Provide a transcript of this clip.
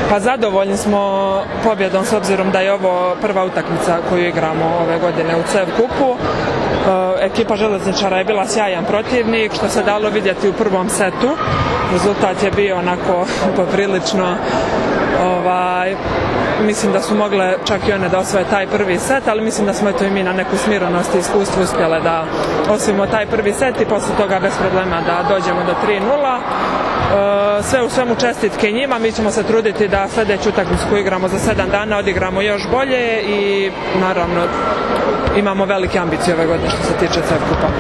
Pa zadovoljni smo pobjedom s obzirom da je ovo prva utakmica koju igramo ove godine u CEV kupu. Ekipa željezničara je bila sjajan protivnik, što se dalo vidjeti u prvom setu. Rezultat je bio onako poprilično, mislim da su mogle čak i one da osvoje taj prvi set, ali mislim da smo eto i mi na neku smirenost i iskustvu uspjele da osvojimo taj prvi set i poslije toga bez problema da dođemo do 3:0. Sve u svemu čestitke njima, mi ćemo se truditi da sljedeću utakmicu koju igramo za 7 dana odigramo još bolje i naravno imamo velike ambicije ove godine što se tiče CEV kupa.